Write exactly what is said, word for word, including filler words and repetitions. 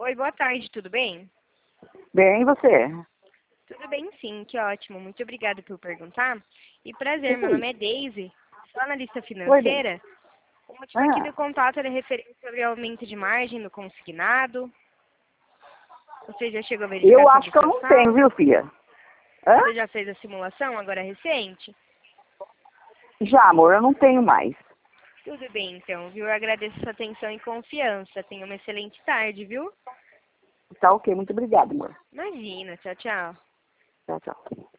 Oi, boa tarde, tudo bem? Bem, e você? Tudo bem, sim, que ótimo. Muito obrigada por perguntar. E prazer, meu nome é Daisy, sou analista Oi, bem. financeira. O motivo aqui Ah, do contato era referente sobre o aumento de margem no consignado. Você já chegou a verificar eu sobre acho o que eu seu não tenho, saldo? viu, filha? Hã? Você já fez a simulação, agora recente? Já, amor, eu não tenho mais. Tudo bem, então, viu? Eu agradeço sua atenção e confiança. Tenha uma excelente tarde, viu? Tá ok, muito obrigada, amor. Imagina, tchau, tchau. Tchau, tchau.